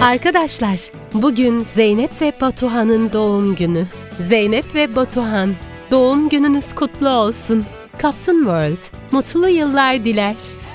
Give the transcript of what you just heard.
Arkadaşlar, bugün Zeynep ve Batuhan'ın doğum günü. Zeynep ve Batuhan, doğum gününüz kutlu olsun. Kaptun World, mutlu yıllar diler.